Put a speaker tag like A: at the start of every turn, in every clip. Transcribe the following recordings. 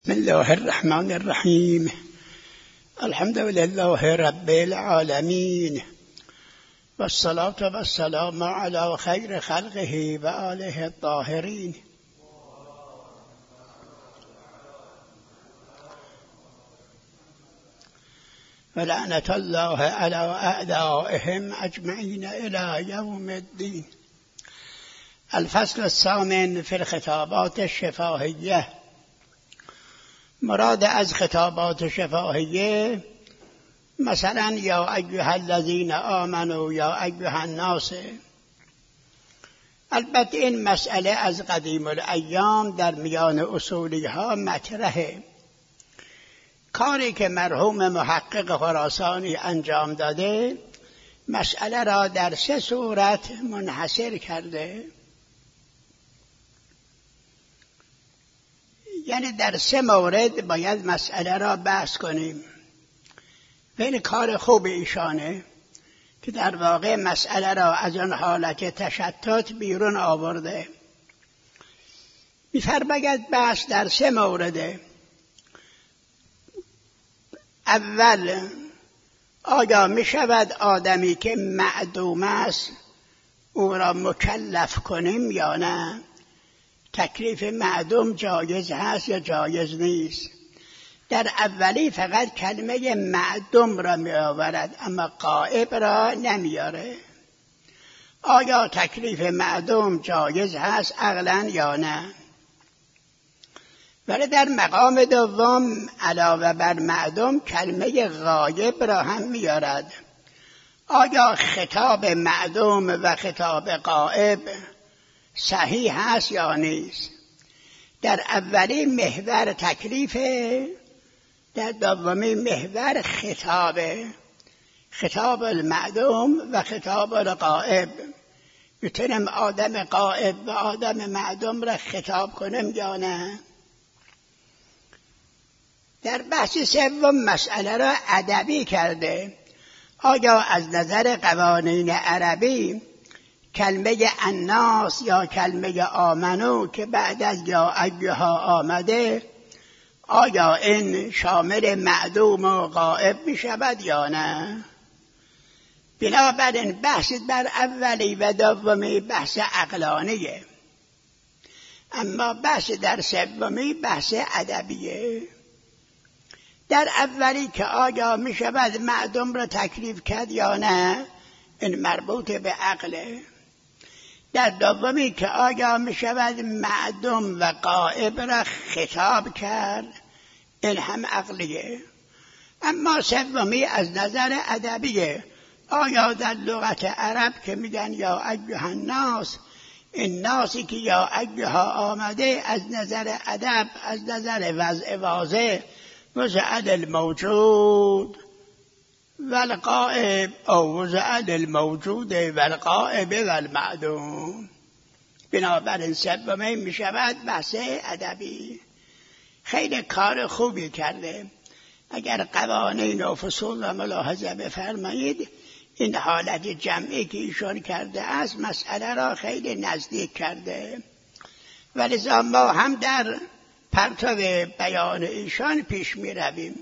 A: بسم الله الرحمن الرحیم. الحمد لله رب العالمین والصلاة والسلام علی خیر خلقه و آله الطاهرین. ولعنة الله علی اعدائهم اجمعین الی یوم الدین. الفصل الثامن فی الخطابات الشفاهیه. مراد از خطابات شفاهیه مثلا یا ایها الذین آمنوا یا ایها الناس. البته این مسئله از قدیم الایام در میان اصولی ها مطرحه. کاری که مرحوم محقق خراسانی انجام داده مسئله را در 3 صورت منحصر کرده، یعنی در 3 مورد باید مسئله را بحث کنیم. این کار خوب ایشانه که در واقع مسئله را از آن حالت تشتت بیرون آورده. می‌فرماید بحث در 3 مورده. اول، آیا می شود آدمی که معدوم است او را مکلف کنیم یا نه؟ تکلیف معدوم جایز هست یا جایز نیست؟ در اولی فقط کلمه معدوم را می آورد اما غائب را نمیاره. آیا تکلیف معدوم جایز هست عقلاً یا نه؟ ولی در مقام دوم علاوه بر معدوم کلمه غایب را هم میارد. آیا خطاب معدوم و خطاب غائب صحیح هست یا نیست؟ در اولی محور تکلیفه، در دومی محور خطابه، خطاب المعدوم و خطاب الغائب. میتونیم آدم غائب و آدم معدوم را خطاب کنیم یا نه؟ در بحث سوم مسئله را ادبی کرده. آیا از نظر قوانین عربی کلمه الناس یا کلمه آمنو که بعد از یا ایها آمده، آیا این شامل معدوم و غائب می شود یا نه؟ بنابراین بحث در اولی و دومی بحث عقلانیه، اما بحث در سومی بحث ادبیه. در اولی که آیا می شود معدوم را تکلیف کرد یا نه، این مربوط به عقله. در دومی که آیا می شود معدوم و غائب را خطاب کرد، این هم عقلیه. اما سومی از نظر ادبیه. آیا در لغت عرب که میگن یا ایها الناس، این ناسی که یا ایها آمده از نظر ادب، از نظر وضع واضح وضع الموجود والغائب او وضع الموجود والغائب والمعدوم. بنابراین سومی می شود بحث ادبی. خیلی کار خوبی کرده. اگر قوانین و فصول را ملاحظه بفرمایید، این حالت جمعی که ایشان کرده است مسئله را خیلی نزدیک کرده. ولذا ما هم در پرتو بیان ایشان پیش می رویم.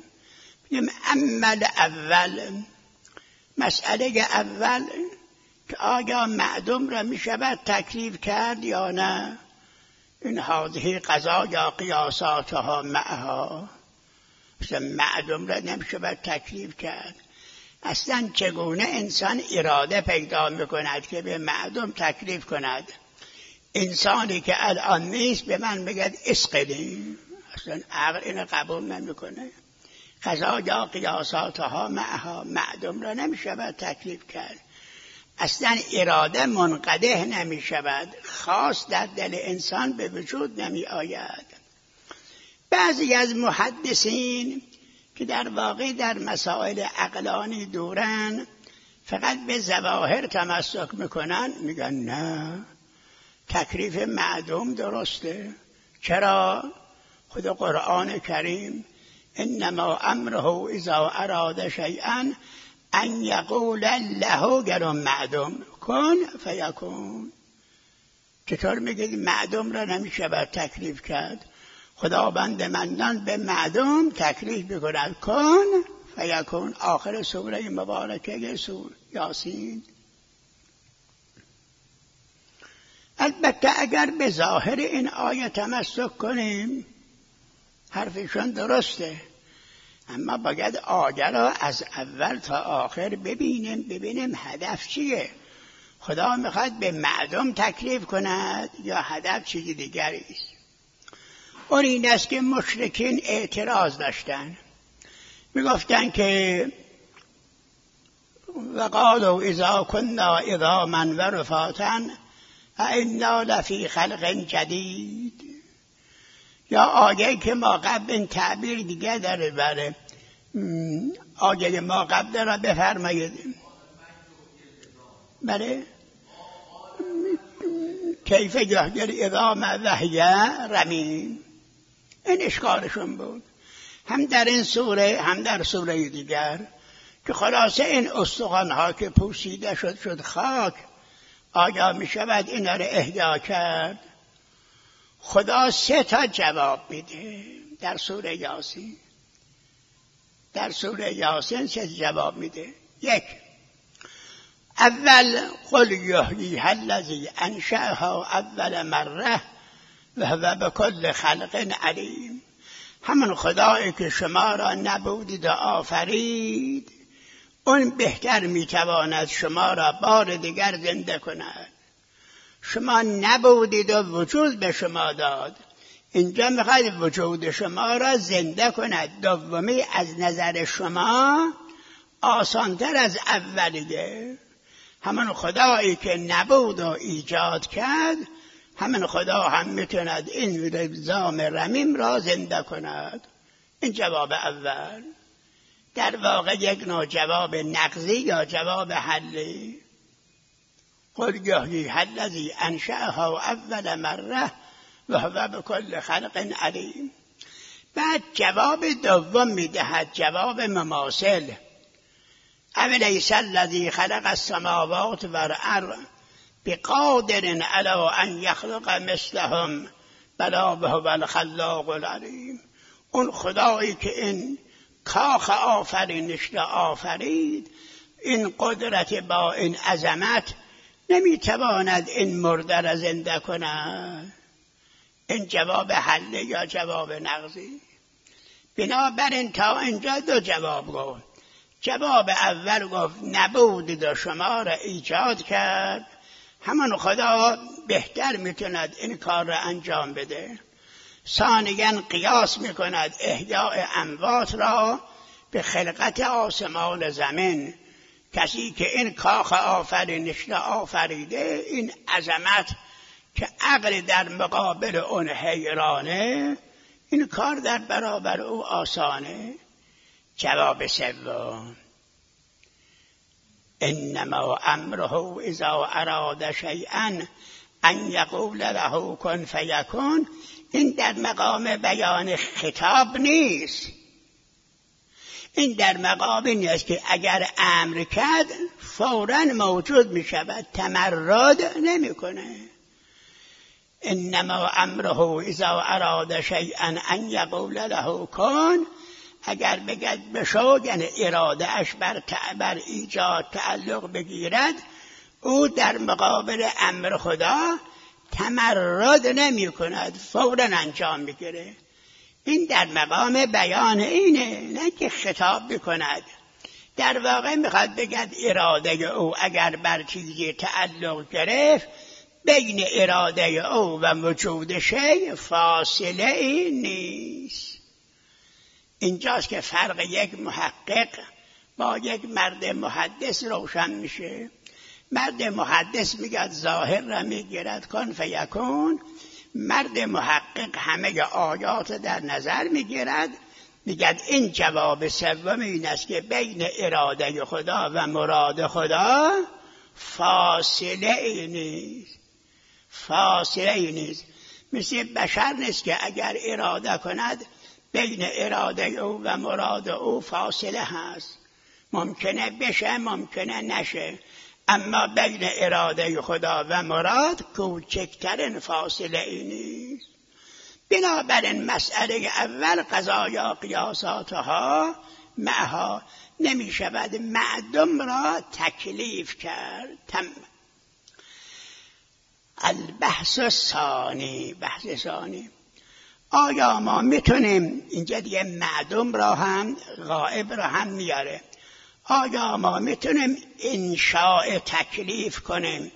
A: عمل اول، مسئله اول که آیا معدوم را می شود تکلیف کرد یا نه؟ این هذه قضا یا قیاساتها معها. مثلا معدوم را نمی شود تکلیف کرد. اصلا چگونه انسان اراده پیدا می کند که به معدوم تکلیف کند؟ انسانی که الان نیست به من بگد اسقلی، اصلا عقل اینو قبول نمی کنه. قضا یا قیاساتها معها، معدوم را نمی شود تکلیف کرد. اصلا اراده منقدح نمی شود، خاص در دل انسان به وجود نمی آید. بعضی از محدثین که در واقع در مسائل عقلانی دورن، فقط به ظواهر تمسک میکنن، میگن نه، تکلیف معدوم درسته. چرا؟ خود قرآن کریم انما امره اذا اراد شیئا ان یقول له گرم معدوم کن فیکون. چطور میگید معدوم را نمیشه بر تکلیف کرد؟ خداوند منان به معدوم تکلیف بکند کن فیکون. آخر سوره مبارکه سوره یاسین. البته اگر به ظاهر این آیه تمسک کنیم حرفشون درسته، اما باید آیه را از اول تا آخر ببینیم هدف چیه. خدا میخواد به معدوم تکلیف کند یا هدف چیز دیگری است. اون این است که مشرکین اعتراض داشتن، میگفتن که وقالوا اذا كنا عظاما ورفاتا انا لفی خلق جدید. یا آیه که ما قبل این تعبیر دیگه داره. بله آیه ما قبل داره بفرمایید. بله کیف یحیی العظام وهی رمیم. این اشکالشون بود، هم در این سوره هم در سوره دیگر، که خلاصه این استخوان‌ها که پوسیده شد خاک، آیا می شود اینا رو احیا کرد؟ خدا 3 جواب میده در سوره یاسین. در سوره یاسین 3 جواب میده. 1 اول قل یحییها الذی انشأها اول مره و هو بكل خلق علیم. همون خدایی که شما را نبودید و آفرید، اون بهتر میتواند شما را بار دیگر زنده کند. شما نبودید و وجود به شما داد، اینجا میخواید وجود شما را زنده کند. دومی از نظر شما آسانتر از اولیه. همون خدایی که نبود و ایجاد کرد، همون خدا هم میتوند این عظام رمیم را زنده کند. این جواب اول. در واقع یک نوع جواب نقضی یا جواب حلی. قل یحییها الذی انشأها اول مره و هو بكل خلق علیم. بعد جواب دوم میدهد، جواب مماثل. اولیس الذی خلق السماوات والارض بقادر علی ان یخلق مثلهم بلی وهو الخلاق العلیم. اون خدایی که این کاخ آفرینش را آفرید، این قدرت با این عظمت، نمیتواند این مرده را زنده کند. این جواب حله یا جواب نقضی. بنابراین تا اینجا 2 جواب گفت. جواب اول گفت نبودید و شما را ایجاد کرد، همان خدا بهتر میتوند این کار را انجام بده. ثانیاً قیاس میکند احیاء اموات را به خلقت آسمان زمین. کسی که این کاخ آفرینش را آفریده، این عظمت که عقل در مقابل اون حیرانه، این کار در برابر او آسانه. جواب سوم انما امره اذا اراد شیئا ان یقول له کن فیکون. این در مقام بیان خطاب نیست، این در مقام این است که اگر امر کرد فوراً موجود می شود، تمرد نمی کنه. انما امره اذا اراد شیئا ان یقول له کن، اگر بگد بشو، یعنی اراده اش بر ایجاد تعلق بگیرد، او در مقابل امر خدا تمرد نمی کند، فوراً انجام میگیره. این در مقام بیان اینه، نه که خطاب بکند. در واقع میخواد بگد اراده او اگر بر چیزی تعلق گرفت، بین اراده او و وجود شی فاصله ای نیست. اینجاست که فرق یک محقق با یک مرد محدث روشن میشه. مرد محدث میگه ظاهر را میگیرد کن فیکون، مرد محقق همه آیات در نظر میگیرد، میگه این جواب سوم این است که بین اراده خدا و مراد خدا فاصله ای نیست. فاصله ای نیست. مثل بشر نیست که اگر اراده کند بین اراده او و مراد او فاصله هست، ممکنه بشه ممکنه نشه، اما بین اراده خدا و مراد کوچکترین فاصله ای نیست. بنابراین مسئله اول قضایا قیاساتها معها، نمی شود معدوم را تکلیف کرد. البحث ثانی، بحث ثانی، آیا ما میتونیم، اینجا دیگه معدوم را هم غائب را هم میاره، آیا ما میتونیم انشاء تکلیف کنیم،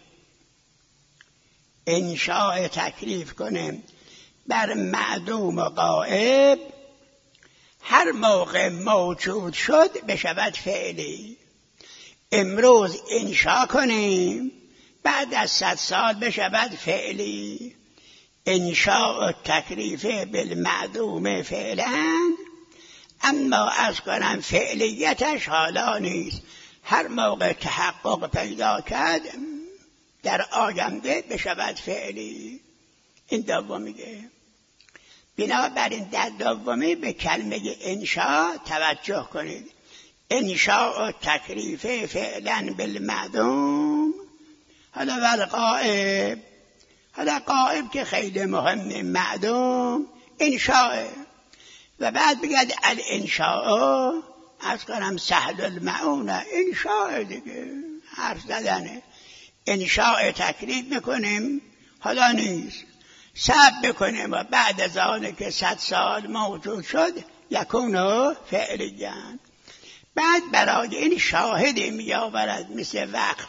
A: انشاء تکلیف کنیم بر معدوم و غائب، هر موقع موجود شد بشود فعلی. امروز انشاء کنیم بعد از 100 سال بشود فعلی. انشاء تکلیف بالمعدوم فعلا، اما از کنم فعلیتش حالا نیست، هر موقع تحقق پیدا کرد در آینده بشود فعلی. این دومیه. بنابراین در دومی به کلمه انشاء توجه کنید. انشاء تکلیف فعلا بالمعدوم. حالا والغائب، حالا غائب که خیلی مهمه، معدوم انشاء، و بعد بگید الانشاء، از کنم سهل المعونه، انشاء دیگه حرف زدنه. انشاء تکلیف میکنیم حالا نیست، صبر بکنیم و بعد از آن که 100 سال موجود شد یکونو فعلیاً. بعد برای این شاهدی میآورد مثل وقف.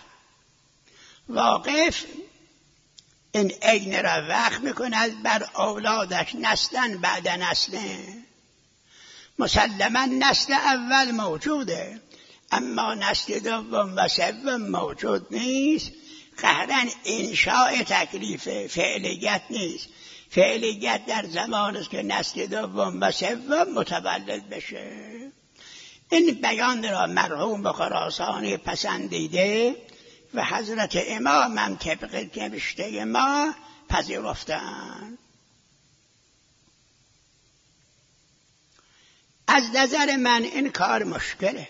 A: واقف این عین را وقف میکند بر اولادش، نسلا بعد نسله. مسلما نسل اول موجوده، اما نسل دوم و سوم موجود نیست. قهرن انشاء تکلیف، فعلیت نیست. فعلیت در زمان است که نسل دوم و سوم متولد بشه. این بیان را مرحوم خراسانی پسندیده و حضرت امام هم طبق نوشته ما پذیرفتند. از نظر من این کار مشکله.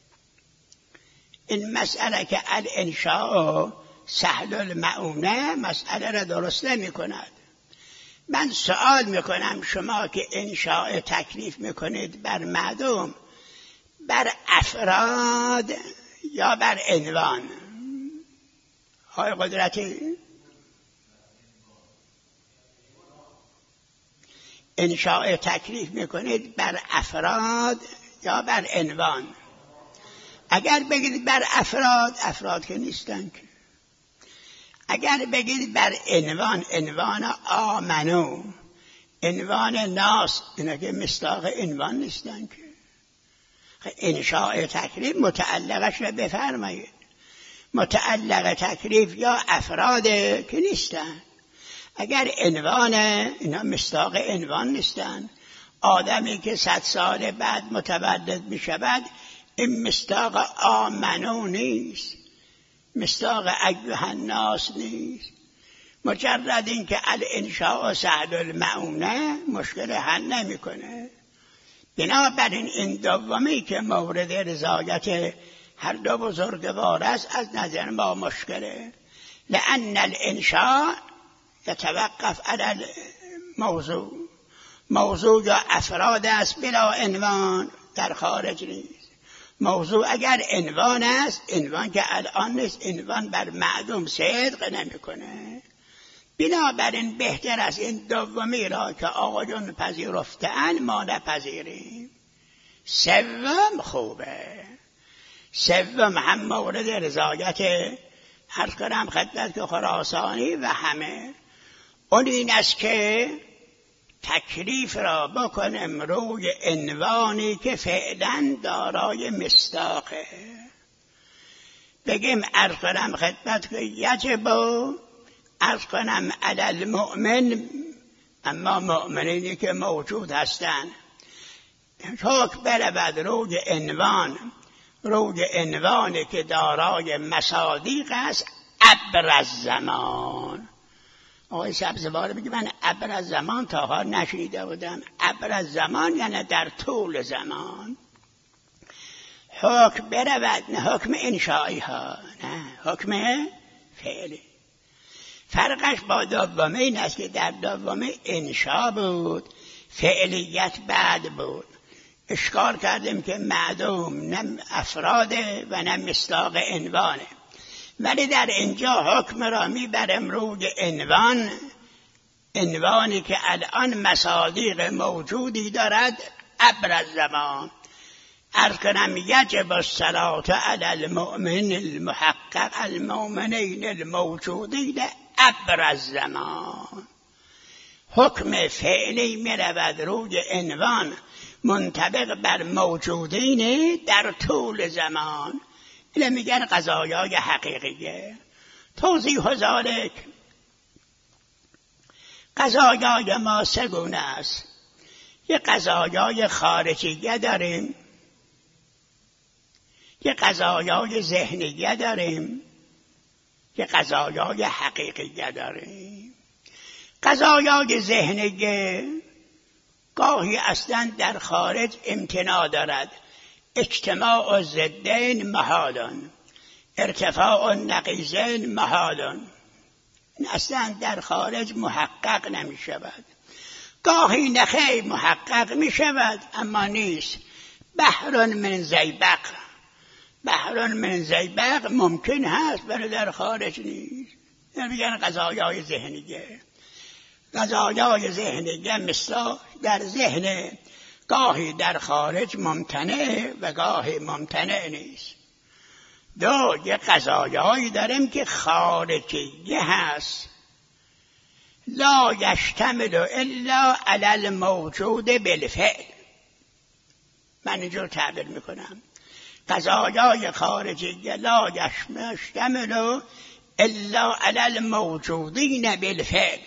A: این مسئله که الانشاء سهل المعونه مسئله را درست نمی کند. من سوال میکنم، شما که انشاء تکلیف میکنید بر معدوم، بر افراد یا بر عنوان؟ های قدرتی، انشاء تکلیف میکنید بر افراد یا بر عنوان؟ اگر بگید بر افراد، افراد که نیستن که. اگر بگید بر عنوان، عنوان آمنو، عنوان ناس، اینا که مصداق عنوان نیستن که. انشاء تکلیف متعلقش رو بفرمایید. متعلق تکلیف یا افراده که نیستن. اگر عنوان، اینا مصداق عنوان نیستن. آدمی که 100 سال بعد متولد می شود، این مصداق آمنو نیست، مصداق ایها الناس نیست. مجرد این که الانشاء سهل المعونه مشکل حل نمی کنه. بنابراین این دومی که مورد رضایت هر دو بزرگوار است از نظر ما مشکله. لأن الانشاء یتوقف علی الموضوع. موضوع یا افراد است بلا عنوان، در خارج نیست. موضوع اگر عنوان است، عنوان که الان نیست، عنوان بر معدوم صدق نمیکنه. بنابراین بهتر از این دومی را که آقایون پذیرفتن ما نپذیریم. سوم خوبه. سوم هم مورد رضایت عرض کنم خدمت که خراسانی و همه، اون این است که تکلیف را بکنم روی عنوانی که فعلا دارای مصداقه. بگیم عرض کنم خدمت که یجب عرض کنم علی المؤمن، اما مؤمنینی که موجود هستند حکم برود روی عنوان، روی عنوانی که دارای مصادیق است. ابرز زمان، آقای سبزوار میگه من ابرز زمان تا ها نشنیده بودم. ابرز زمان یعنی در طول زمان. حکم برود، نه حکم انشایی ها، نه حکم فعلی. فرقش با دومه این است که در دومه انشا بود، فعلیت بعد بود. اشکال کردیم که معدوم نه افراده و نه مصداق عنوانه، ولی در اینجا حکم را میبرم روی عنوان، عنوانی که الان مصادیق موجودی دارد عبر الزمان. عرض کنم یجب الصلاة علی المؤمن المحقق المؤمنین الموجودین عبر الزمان. حکم فعلی می رود روی عنوان منطبق بر موجودین در طول زمان. اینه میگن قضایای حقیقیه. توضیح ذالک، قضایای ما سه گونه است. یه قضایای خارجیه داریم، یه قضایای ذهنیه داریم، یه قضایای حقیقیه داریم. قضایای ذهنیه گاهی اصلا در خارج امتناع دارد. اجتماع الضدین محالن، ارتفاع النقیضین محالن. اصلا در خارج محقق نمی شود. گاهی نخی محقق می شود اما نیست. بحر من زیبق، بحر من زیبق ممکن هست ولی در خارج نیست. میگن قضایای ذهنیه. قضایای ذهنیه مثلا در ذهن، گاهی در خارج ممتنع و گاهی ممتنع نیست. دو، یه قضایایی داریم که خارجیه هست. لا یشتمل الا علی الموجود بالفعل. من اینجور تعبیر میکنم. قضایای خارجیه لا یشتمل الا علی الموجودین بالفعل.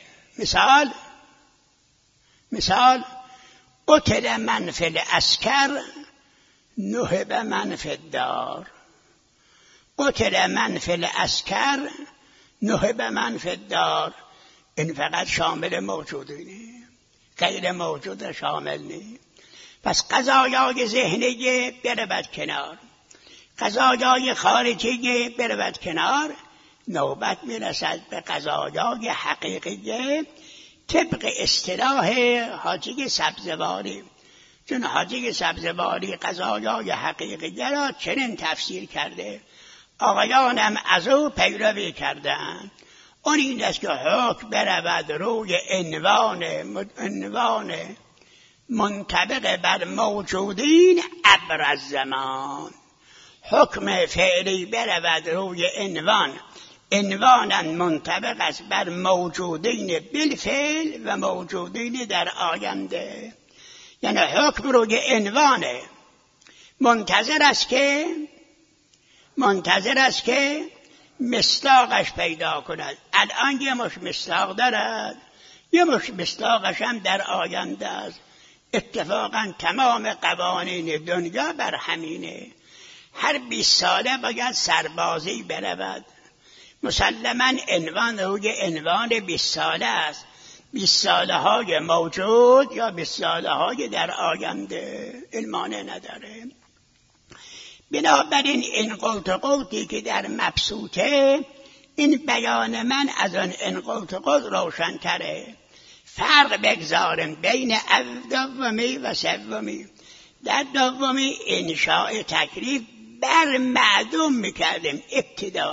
A: مثال قتل من فی العسکر نهب من فی الدار. قتل من فی العسکر نهب من فی الدار. این فقط شامل موجودینه، غیر موجود شامل نیست. پس قضایای ذهنیه برود کنار، قضایای خارجیه برود کنار. نوبت میرسد به قضایای حقیقیه طبق اصطلاح حاجی سبزواری. چون حاجی سبزواری قضایای حقیقیه را چنین تفسیر کرده، آقایانم از او پیروی کردند. اون این است که حکم برود روی عنوان منطبق بر موجودین عبر الزمان. حکم فعلی برود روی عنوان منطبق است بر موجودین بالفعل و موجودین در آینده. یعنی حکم روی عنوانه، منتظر است که مصداقش پیدا کند. الان یه مش مصداق دارد، یه مش مصداقش هم در آینده است. اتفاقا تمام قوانین دنیا بر همینه. هر 20 ساله باید سربازی برود. مسلماً عنوان روی عنوان 20 ساله است. 20 ساله های موجود یا 20 ساله های در آینده علمانه نداره. بنابراین این قوتی که در مبسوطه، این بیان من از آن این قوت روشن تره. فرق بگذارم بین دومی و سومی. در دومی انشاء تکلیف بر معدوم میکردیم ابتداء.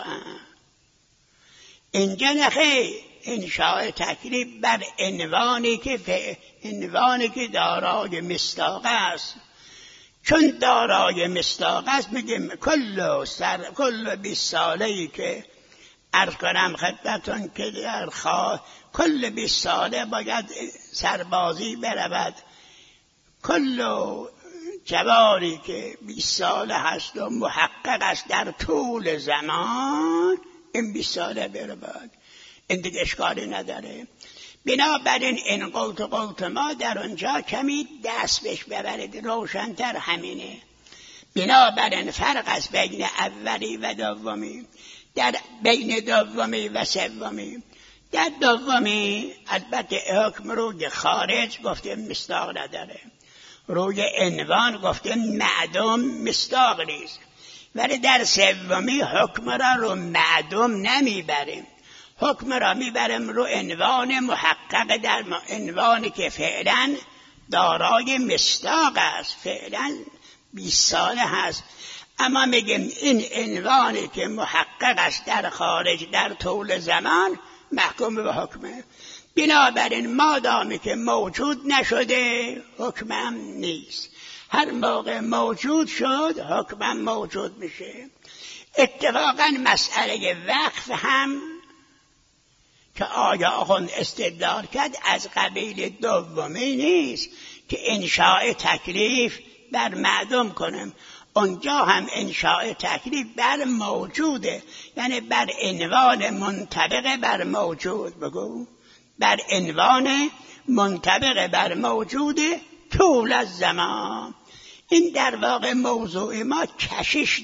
A: اینجا نخیر، انشاء تکلیف بر عنوانی که دارای مصداق است. چون دارای مصداق است میگیم کل 20 ساله‌ای که عرض کنم خدمتون که در کل 20 ساله باید سربازی برود. کل جواری که 20 ساله هست و محقق است در طول زمان، این 20 ساله برود. این دیگه اشکالی نداره. بنابراین این قوت ما در اونجا کمی دست بهش ببرید، روشن‌تر همینه. بنابراین فرق است بین اولی و دومی، بین دومی و سومی. در دومی البته حکم روی خارج گفته مصداق نداره، روی عنوان گفته معدوم مصداق نیست. ولی در سومی حکم را رو معدوم نمیبریم، حکم را میبرم رو عنوان محقق، در عنوانی که فعلا دارای مصداق است، فعلا 20 ساله هست، اما میگم این عنوانی که محقق است در خارج در طول زمان محکوم به حکمه. بنابراین مادامی که موجود نشده حکمم نیست، هر موقع موجود شد حکمم موجود میشه. اتفاقا مسئله وقف هم که آیا آخوند استدلال کرد از قبیل دومی نیست که انشاء تکلیف بر معدوم کنم، اونجا هم انشاء تکلیف بر موجوده، یعنی بر عنوان منطبق بر موجود، بگو بر عنوان منطبق بر موجود طول از زمان. این در واقع موضوع ما کشش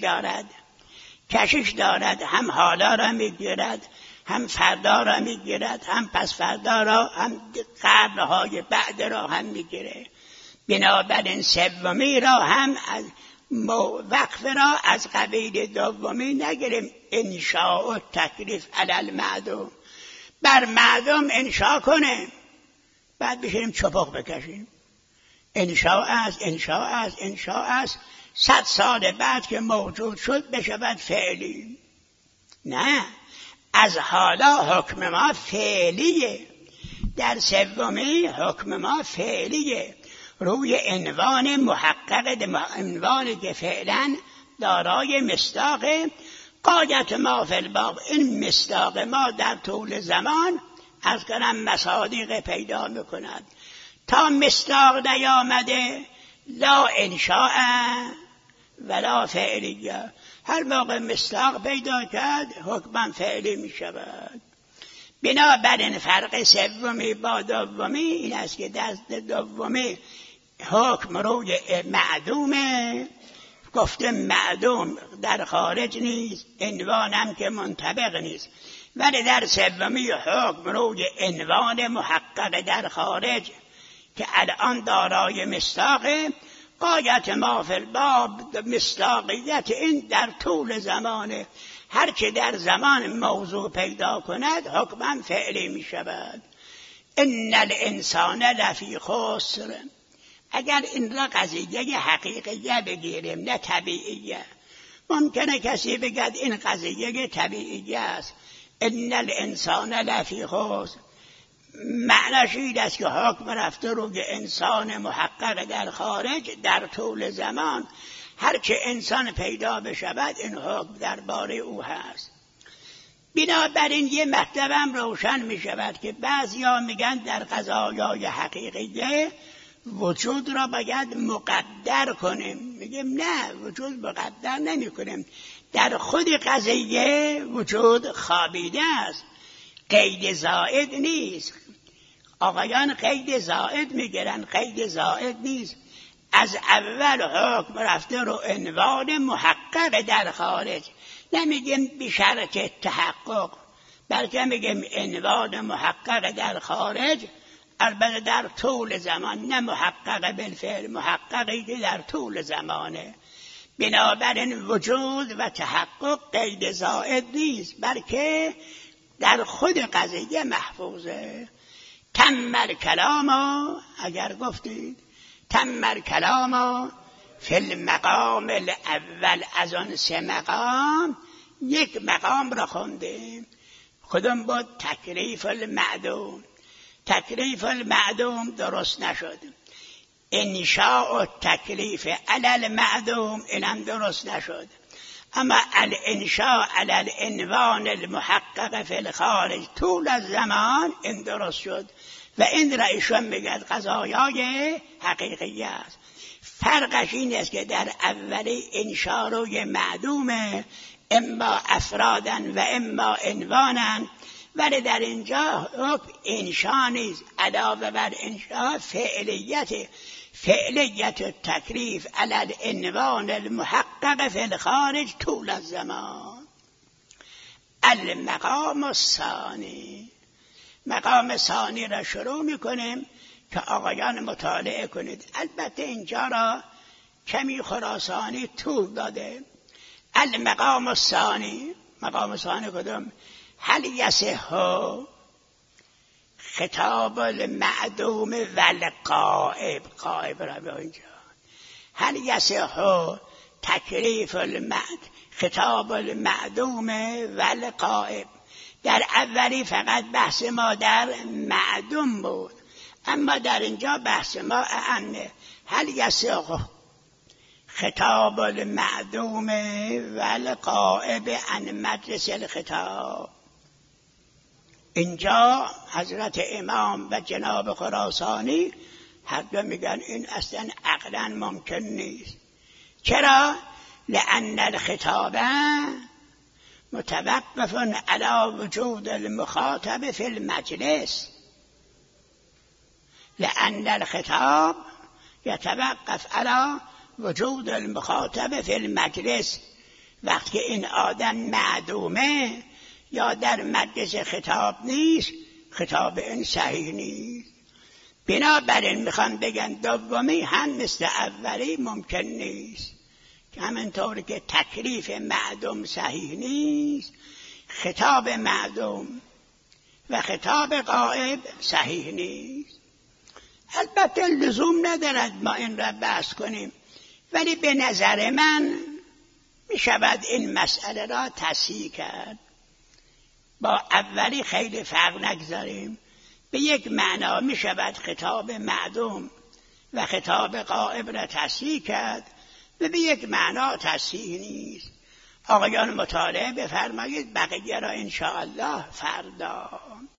A: دارد، هم حالا را میگیرد، هم فردا را میگیرد، هم پس فردا را، هم قرنهای بعد را هم میگیره. بنابراین سومی را هم از وقف را از قبیل دومی نگیریم. انشاء و تکلیف علی المعدوم، بر معدوم انشاء کنه، بعد بشیم چپق بکشیم. انشاء است 100 سال بعد که موجود شد بشود فعلی. نه، از حالا حکم ما فعلیه، در سومی حکم ما فعلیه، روی عنوان محقق، عنوانی که فعلا دارای مصداق. غایت ما فی الباب، این مصداق ما در طول زمان از کنم مصادیق پیدا میکند. تا مصداق نیامده لا انشاء ولا فعلیه، هر موقع مصداق پیدا کرد حکم فعلی می شود. بنابراین فرق سومی با دومی این است که دست دومی حکم روی معدومه، گفته معدوم در خارج نیست، عنوانم که منطبق نیست، ولی در سومی حکم روی عنوان محقق در خارج که الان دارای مصداقه. غایت ما فی الباب، مصداقیت این در طول زمانه، هر که در زمان موضوع پیدا کند حکما فعلی می شود. ان الانسان لفی خسر، اگر این را قضیه حقیقیه بگیریم نه طبیعیه، ممکنه کسی بگد این قضیه طبیعیه است. ان الانسان لفی خسر معنیش این است که حکم رفته روی انسان محقق در خارج در طول زمان، هر که انسان پیدا بشود این حکم درباره او هست. بنابراین یه مطلبم روشن می شود که بعضیا میگن در قضایای حقیقیه وجود را باید مقدر کنیم. میگیم نه، وجود مقدر نمی کنیم، در خود قضیه وجود خوابیده است، قید زائد نیست. آقایان قید زائد میگیرن، قید زائد نیست. از اول حکم رفته رو عنوان محقق در خارج، نمیگیم بشرط تحقق، بلکه میگیم عنوان محقق در خارج، البته در طول زمان، نه محقق بالفعل، محققی که در طول زمانه. بنابراین وجود و تحقق قید زائد نیست، بلکه در خود قضیه محفوظه. تم الکلام، اگر گفتید تم الکلام فی المقام الاول، از آن 3 مقام یک مقام را خوندیم. کدوم بود؟ تکلیف المعدوم. تکلیف المعدوم درست نشد. انشاء تکلیف علی المعدوم اینم درست نشد. اما الانشاء علی العنوان المحقق فی الخارج طول الزمان این درست شد و این را ایشون میگد قضایای حقیقی است. فرقش این است که در اولی انشاء روی معدومه، اما افرادن و اما عنوانن، ولی در اینجا حکم انشاء نیست، علاوه بر انشاء فعلیت تکلیف علی العنوان المحقق فی الخارج طول الزمان. المقام الثانی، مقام ثانی را شروع میکنیم که آقایان مطالعه کنید. البته اینجا را کمی خراسانی طول داده. المقام الثانی، مقام ثانی کدام؟ هل یصح خطاب المعدوم و الغائب، غائب را به اینجا، هل یصح تکلیف خطاب المعدوم و الغائب. در اولی فقط بحث ما در معدوم بود، اما در اینجا بحث ما اعمه. هل یصح خطاب المعدوم و الغائب عن مجلس الخطاب. اینجا حضرت امام و جناب خراسانی هر دو میگن این اصلا عقلا ممکن نیست. چرا؟ لأن الخطاب متوقف على وجود المخاطب في المجلس، لأن الخطاب يتوقف على وجود المخاطب في المجلس. وقتی این آدم معدومه یا در مجلس خطاب نیست، خطاب این صحیح نیست. بنابراین میخوام بگن دومی هم مثل اولی ممکن نیست، که همینطور که تکلیف معدوم صحیح نیست، خطاب معدوم و خطاب غائب صحیح نیست. البته لزوم ندارد ما این را بحث کنیم، ولی به نظر من می شود این مسئله را تصحیح کرد. با اولی خیلی فرق نگذاریم، به یک معنا می شود خطاب معدوم و خطاب غائب را تصحیح کرد و به یک معنا تصحیح نیست. آقایان مطالعه بفرمایید، بقیه را انشاءالله فردا.